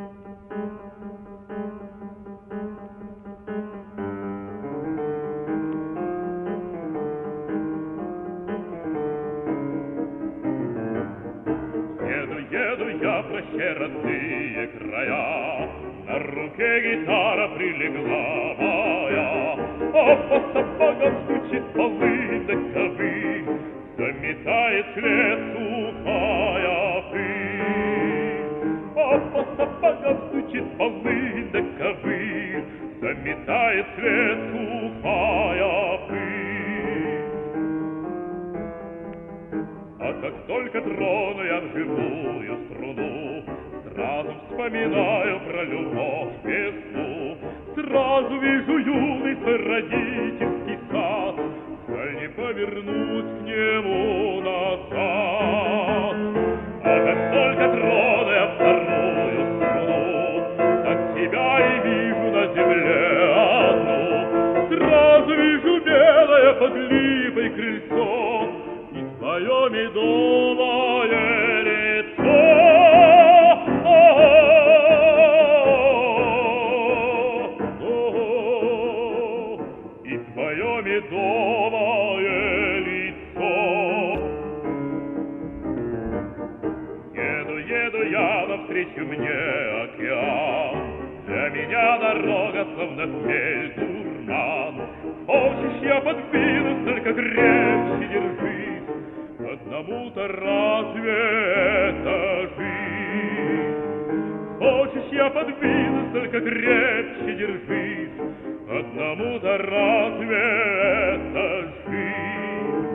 Еду я, прощай, родные края, на руке гитара прилегла моя, а по сапогам стучит полы-ковы, заметает след сухая пыль. А по сапогам стучит полы-ковы, заметает след сухая пыль. А как только трону я в живую струну, сразу вспоминаю про любовь весну. Сразу вижу юный родительский сад, жаль не повернуть к нему назад. А как только трону я вторую струну, так тебя и вижу на земле одну. Сразу вижу белое под липой крыльцо, твое медовое лицо. И твое медовое лицо. Еду я, навстречу мне океан, для меня дорога словно хмель дурман. Хочешь, я подвинусь, только крепче держись, одному-то разве это жизнь? Хочешь, я подвинусь, только крепче держись, одному-то разве это жизнь?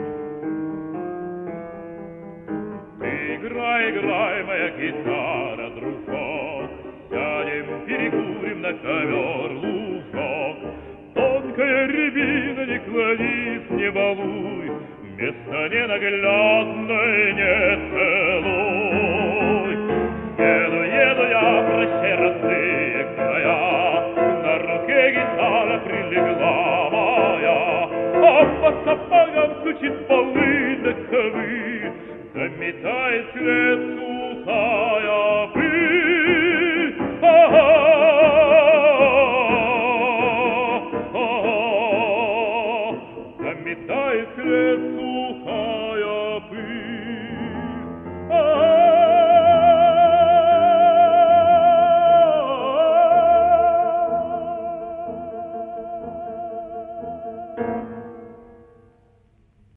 Ты играй, моя гитара, дружок, сядем, перекурим на ковер лужок. Тонкая рябина, не клонись, не балуй, место ненаглядное не целуй. Еду я, прощай, родные края, на руке гитара прилегла моя, а по сапогам стучит полы-ковы, заметает след сухая